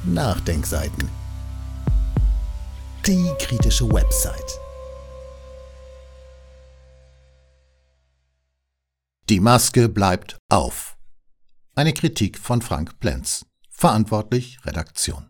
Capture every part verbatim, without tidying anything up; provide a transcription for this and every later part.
Nachdenkseiten. Die kritische Website. Die Maske bleibt auf. Eine Kritik von Frank Plenz. Verantwortlich Redaktion.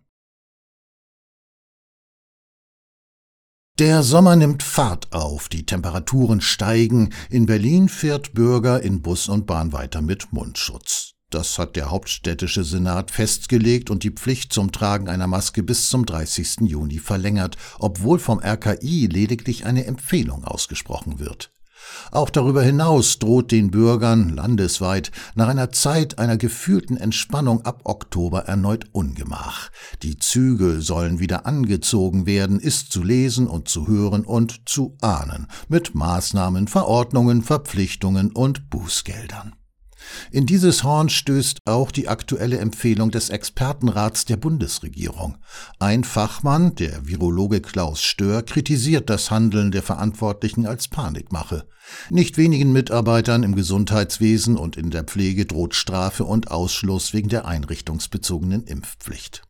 Der Sommer nimmt Fahrt auf, die Temperaturen steigen. In Berlin fährt Bürger in Bus und Bahn weiter mit Mundschutz. Das hat der Hauptstädtische Senat festgelegt und die Pflicht zum Tragen einer Maske bis zum dreißigsten Juni verlängert, obwohl vom R K I lediglich eine Empfehlung ausgesprochen wird. Auch darüber hinaus droht den Bürgern landesweit nach einer Zeit einer gefühlten Entspannung ab Oktober erneut Ungemach. Die Zügel sollen wieder angezogen werden, ist zu lesen und zu hören und zu ahnen, mit Maßnahmen, Verordnungen, Verpflichtungen und Bußgeldern. In dieses Horn stößt auch die aktuelle Empfehlung des Expertenrats der Bundesregierung. Ein Fachmann, der Virologe Klaus Stör, kritisiert das Handeln der Verantwortlichen als Panikmache. Nicht wenigen Mitarbeitern im Gesundheitswesen und in der Pflege droht Strafe und Ausschluss wegen der einrichtungsbezogenen Impfpflicht.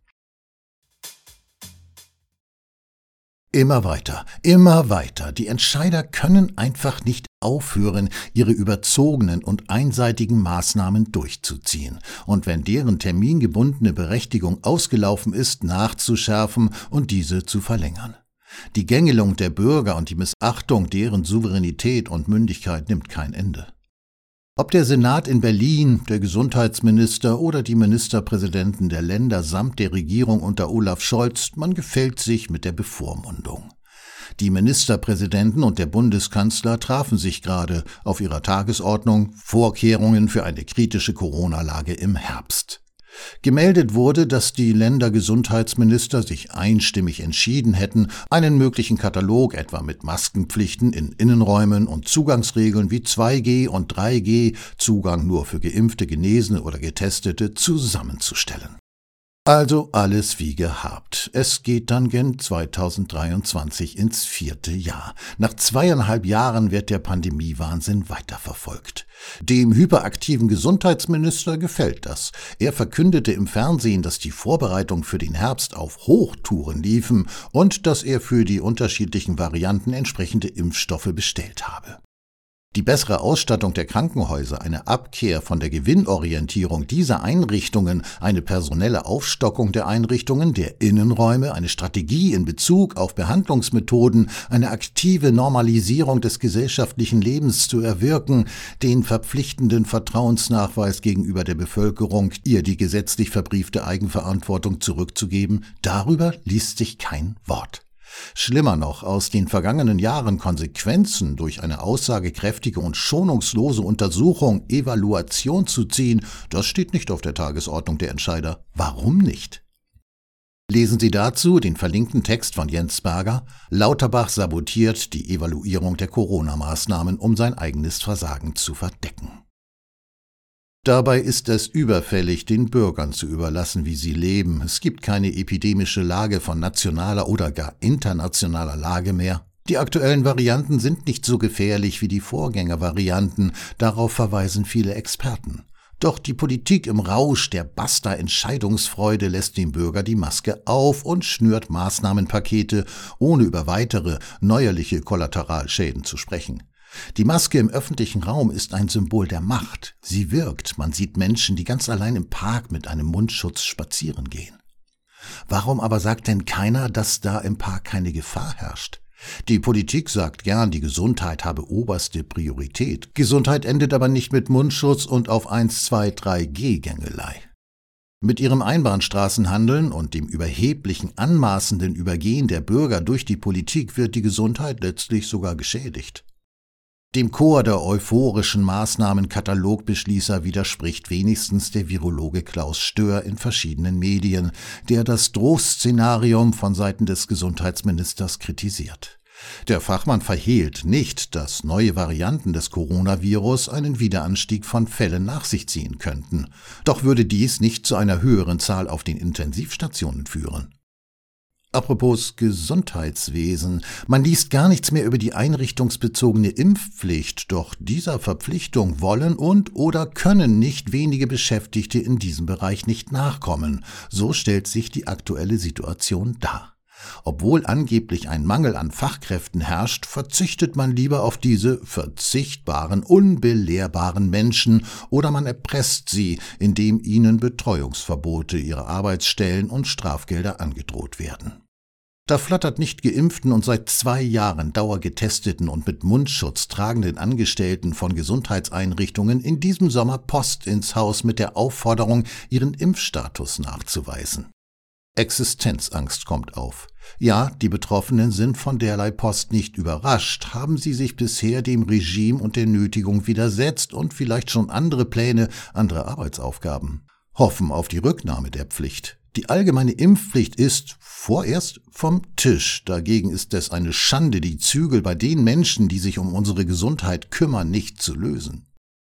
Immer weiter, immer weiter. Die Entscheider können einfach nicht aufhören, ihre überzogenen und einseitigen Maßnahmen durchzuziehen und wenn deren termingebundene Berechtigung ausgelaufen ist, nachzuschärfen und diese zu verlängern. Die Gängelung der Bürger und die Missachtung deren Souveränität und Mündigkeit nimmt kein Ende. Ob der Senat in Berlin, der Gesundheitsminister oder die Ministerpräsidenten der Länder samt der Regierung unter Olaf Scholz, man gefällt sich mit der Bevormundung. Die Ministerpräsidenten und der Bundeskanzler trafen sich gerade auf ihrer Tagesordnung Vorkehrungen für eine kritische Corona-Lage im Herbst. Gemeldet wurde, dass die Ländergesundheitsminister sich einstimmig entschieden hätten, einen möglichen Katalog etwa mit Maskenpflichten in Innenräumen und Zugangsregeln wie zwei G und drei G, Zugang nur für Geimpfte, Genesene oder Getestete, zusammenzustellen. Also alles wie gehabt. Es geht dann gen zweitausenddreiundzwanzig ins vierte Jahr. Nach zweieinhalb Jahren wird der Pandemiewahnsinn weiterverfolgt. Dem hyperaktiven Gesundheitsminister gefällt das. Er verkündete im Fernsehen, dass die Vorbereitungen für den Herbst auf Hochtouren liefen und dass er für die unterschiedlichen Varianten entsprechende Impfstoffe bestellt habe. Die bessere Ausstattung der Krankenhäuser, eine Abkehr von der Gewinnorientierung dieser Einrichtungen, eine personelle Aufstockung der Einrichtungen, der Innenräume, eine Strategie in Bezug auf Behandlungsmethoden, eine aktive Normalisierung des gesellschaftlichen Lebens zu erwirken, den verpflichtenden Vertrauensnachweis gegenüber der Bevölkerung, ihr die gesetzlich verbriefte Eigenverantwortung zurückzugeben, darüber liest sich kein Wort. Schlimmer noch, aus den vergangenen Jahren Konsequenzen durch eine aussagekräftige und schonungslose Untersuchung, Evaluation zu ziehen, das steht nicht auf der Tagesordnung der Entscheider. Warum nicht? Lesen Sie dazu den verlinkten Text von Jens Berger. Lauterbach sabotiert die Evaluierung der Corona-Maßnahmen, um sein eigenes Versagen zu verdecken. Dabei ist es überfällig, den Bürgern zu überlassen, wie sie leben. Es gibt keine epidemische Lage von nationaler oder gar internationaler Lage mehr. Die aktuellen Varianten sind nicht so gefährlich wie die Vorgängervarianten, darauf verweisen viele Experten. Doch die Politik im Rausch der Basta-Entscheidungsfreude lässt dem Bürger die Maske auf und schnürt Maßnahmenpakete, ohne über weitere neuerliche Kollateralschäden zu sprechen. Die Maske im öffentlichen Raum ist ein Symbol der Macht. Sie wirkt. Man sieht Menschen, die ganz allein im Park mit einem Mundschutz spazieren gehen. Warum aber sagt denn keiner, dass da im Park keine Gefahr herrscht? Die Politik sagt gern, die Gesundheit habe oberste Priorität. Gesundheit endet aber nicht mit Mundschutz und auf eins, zwei, drei G-Gängelei. Mit ihrem Einbahnstraßenhandeln und dem überheblichen, anmaßenden Übergehen der Bürger durch die Politik wird die Gesundheit letztlich sogar geschädigt. Dem Chor der euphorischen Maßnahmenkatalogbeschließer widerspricht wenigstens der Virologe Klaus Stör in verschiedenen Medien, der das Drohszenarium von Seiten des Gesundheitsministers kritisiert. Der Fachmann verhehlt nicht, dass neue Varianten des Coronavirus einen Wiederanstieg von Fällen nach sich ziehen könnten. Doch würde dies nicht zu einer höheren Zahl auf den Intensivstationen führen. Apropos Gesundheitswesen, man liest gar nichts mehr über die einrichtungsbezogene Impfpflicht, doch dieser Verpflichtung wollen und oder können nicht wenige Beschäftigte in diesem Bereich nicht nachkommen. So stellt sich die aktuelle Situation dar. Obwohl angeblich ein Mangel an Fachkräften herrscht, verzichtet man lieber auf diese verzichtbaren, unbelehrbaren Menschen oder man erpresst sie, indem ihnen Betreuungsverbote ihrer Arbeitsstellen und Strafgelder angedroht werden. Da flattert nicht geimpften und seit zwei Jahren dauergetesteten und mit Mundschutz tragenden Angestellten von Gesundheitseinrichtungen in diesem Sommer Post ins Haus mit der Aufforderung, ihren Impfstatus nachzuweisen. Existenzangst kommt auf. Ja, die Betroffenen sind von derlei Post nicht überrascht, haben sie sich bisher dem Regime und der Nötigung widersetzt und vielleicht schon andere Pläne, andere Arbeitsaufgaben. Hoffen auf die Rücknahme der Pflicht. Die allgemeine Impfpflicht ist vorerst vom Tisch. Dagegen ist es eine Schande, die Zügel bei den Menschen, die sich um unsere Gesundheit kümmern, nicht zu lösen.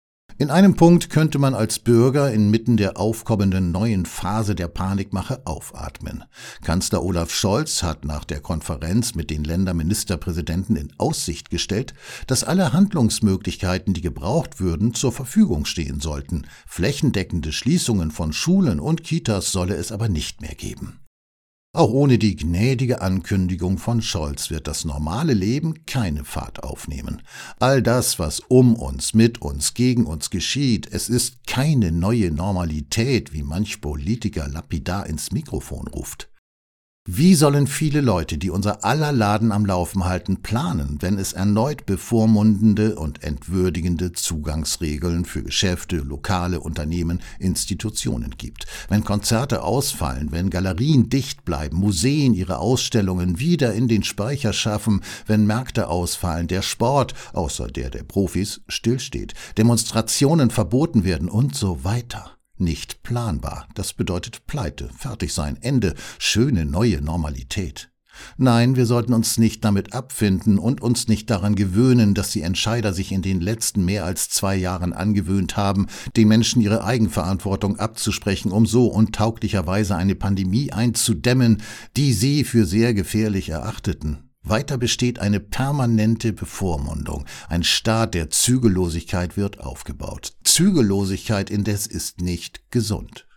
In einem Punkt könnte man als Bürger inmitten der aufkommenden neuen Phase der Panikmache aufatmen. Kanzler Olaf Scholz hat nach der Konferenz mit den Länderministerpräsidenten in Aussicht gestellt, dass alle Handlungsmöglichkeiten, die gebraucht würden, zur Verfügung stehen sollten. Flächendeckende Schließungen von Schulen und Kitas solle es aber nicht mehr geben. Auch ohne die gnädige Ankündigung von Scholz wird das normale Leben keine Fahrt aufnehmen. All das, was um uns, mit uns, gegen uns geschieht, es ist keine neue Normalität, wie manch Politiker lapidar ins Mikrofon ruft. Wie sollen viele Leute, die unser aller Laden am Laufen halten, planen, wenn es erneut bevormundende und entwürdigende Zugangsregeln für Geschäfte, Lokale, Unternehmen, Institutionen gibt? Wenn Konzerte ausfallen, wenn Galerien dicht bleiben, Museen ihre Ausstellungen wieder in den Speicher schaffen, wenn Märkte ausfallen, der Sport, außer der der Profis, stillsteht, Demonstrationen verboten werden und so weiter. Nicht planbar, das bedeutet Pleite, fertig sein, Ende, schöne neue Normalität. Nein, wir sollten uns nicht damit abfinden und uns nicht daran gewöhnen, dass die Entscheider sich in den letzten mehr als zwei Jahren angewöhnt haben, den Menschen ihre Eigenverantwortung abzusprechen, um so untauglicherweise eine Pandemie einzudämmen, die sie für sehr gefährlich erachteten. Weiter besteht eine permanente Bevormundung. Ein Staat der Zügellosigkeit wird aufgebaut. Zügellosigkeit indes ist nicht gesund.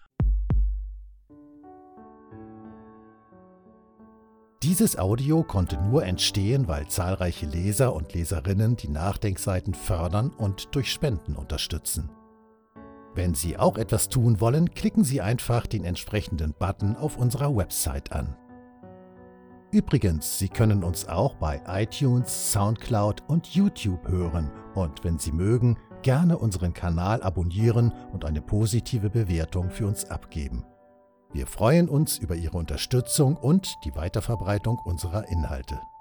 Dieses Audio konnte nur entstehen, weil zahlreiche Leser und Leserinnen die Nachdenkseiten fördern und durch Spenden unterstützen. Wenn Sie auch etwas tun wollen, klicken Sie einfach den entsprechenden Button auf unserer Website an. Übrigens, Sie können uns auch bei iTunes, Soundcloud und YouTube hören und wenn Sie mögen, gerne unseren Kanal abonnieren und eine positive Bewertung für uns abgeben. Wir freuen uns über Ihre Unterstützung und die Weiterverbreitung unserer Inhalte.